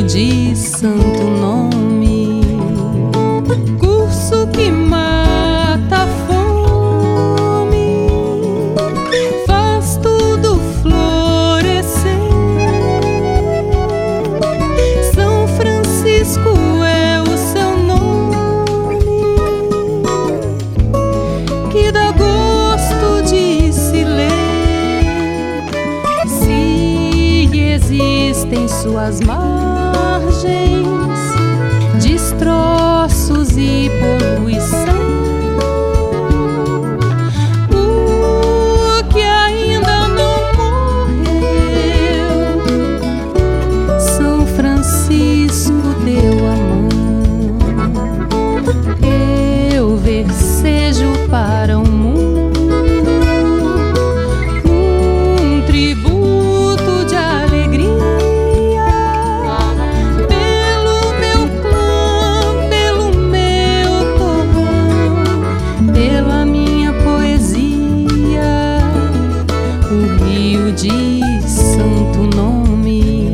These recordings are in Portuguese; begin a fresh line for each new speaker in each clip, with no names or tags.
de santo nome, curso que mata a fome, faz tudo florescer. São Francisco é o seu nome, que dá gosto de se ler. Se existem suas margens destroços e poluição, o que ainda não morreu, São Francisco deu a mão. Eu versejo para o mundo um tributo de alegria pelo meu clã, pelo meu torrão, pela minha poesia, o rio de santo nome.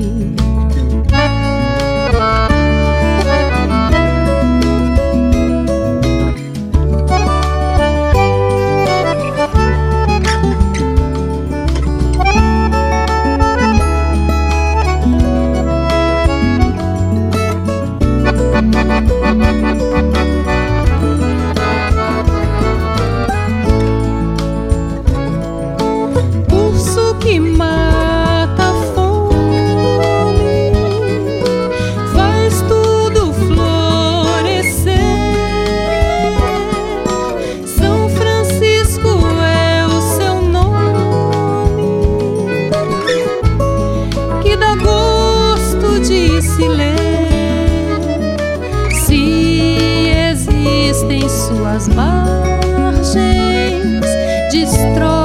Curso que mata a fome, faz tudo florescer. São Francisco é o seu nome, que dá gosto de se ler. Se existem suas margens destroços